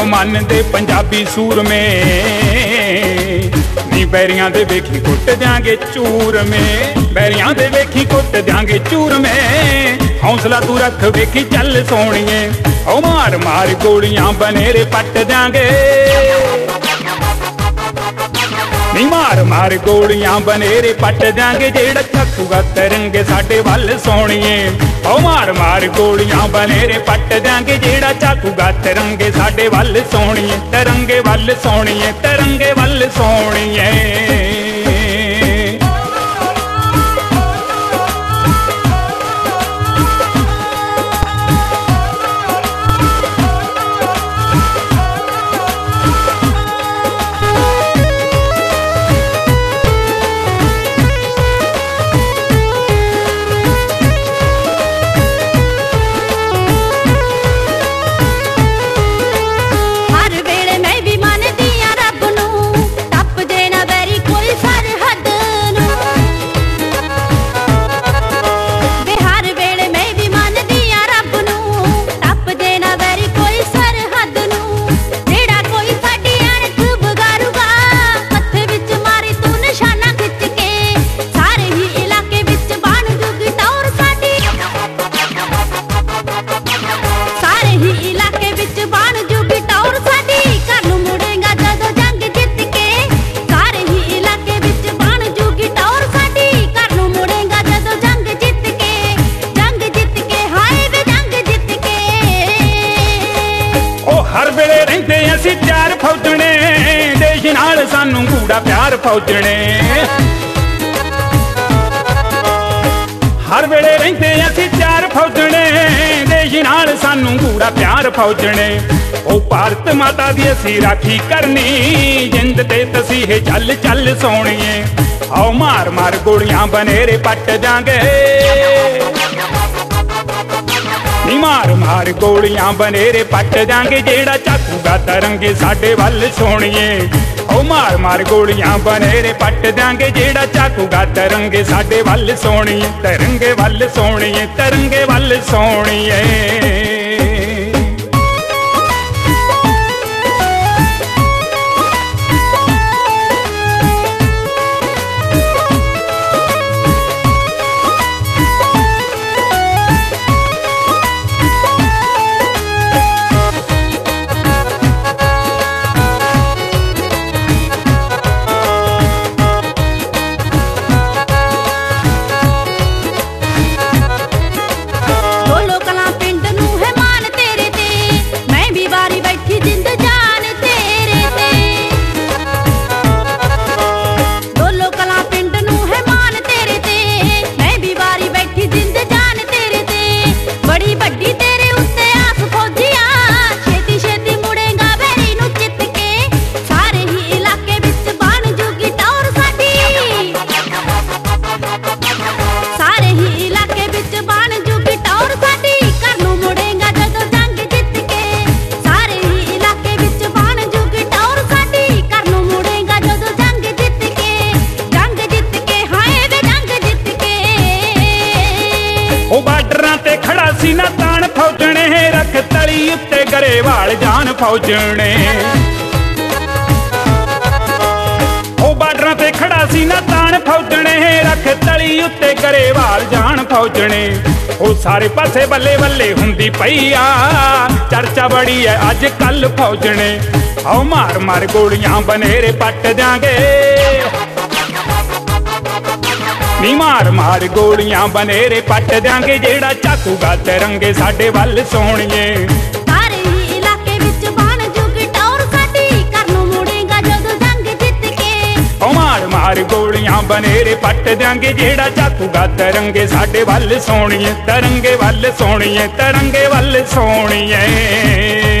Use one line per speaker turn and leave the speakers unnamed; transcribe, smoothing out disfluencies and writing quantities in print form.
मनदे पंजाबी सूरमे नी बैरियां दे वेखी कुट देंगे चूर में बैरियां दे वेखी कुट देंगे चूर में हौसला तू रख वेखी चल सोनिए ओ मार मार गोलियां बनेरे पट देंगे नी मार मार गोलियां बनेरे पट देंगे जेड़ा चकूगा तरंगे साडे वल सोनिए ओ मार मार गोलियां बनेरे पट देंगे जेड़ा चकूगा तरंगे साडे वल सोनिए तरंगे वल सोनिए तरंगे वल सोनिए चार फौजने देश नाल सानू गूड़ा प्यार फौजने हर वेले रहिंदे असीं चार फौजने देश नाल सानू गूड़ा प्यार फौजने ओ भारत माता दी असीं राखी करनी जिंद ते तसीहे चल चल सोनिए आओ मार मार गोलियां बनेरे पट जांगे नी मार मार गोलियां बनेरे पट जांगे जेड़ा चाकूगा तरंगे साडे वल सोनिए ओ मार मार गोलियां बनेरे पट जांगे जेड़ा चाकूगा तरंगे साडे वल सोनिए तरंगे वल सोनिए तरंगे वल सोनिए ना तान फौजने रख तली उत्ते गरेवाल जान फौजने ओ बार्डरां ते खड़ा सी ना तान फौजने रख तली उत्ते गरेवाल जान फौजने ओ सारे पासे बल्ले बल्ले हुंदी पई आ चर्चा बड़ी है अज कल फौजने आओ मार मार गोलियां बनेरे पट जांगे नी मार मार गोलियां बनेरे पट देंगे जेड़ा चाकूगा तरंगे साडे वल सोनिए
सारे ही इलाके विच बन जुगी टौर साडी कर नूं मुड़ेगा जदों जंग जित के
ओ मार मार गोलियां बनेरे पट देंगे जेड़ा चाकूगा तरंगे साडे वल सोनिए तरंगे वल सोनिए तरंगे वल सोनिए।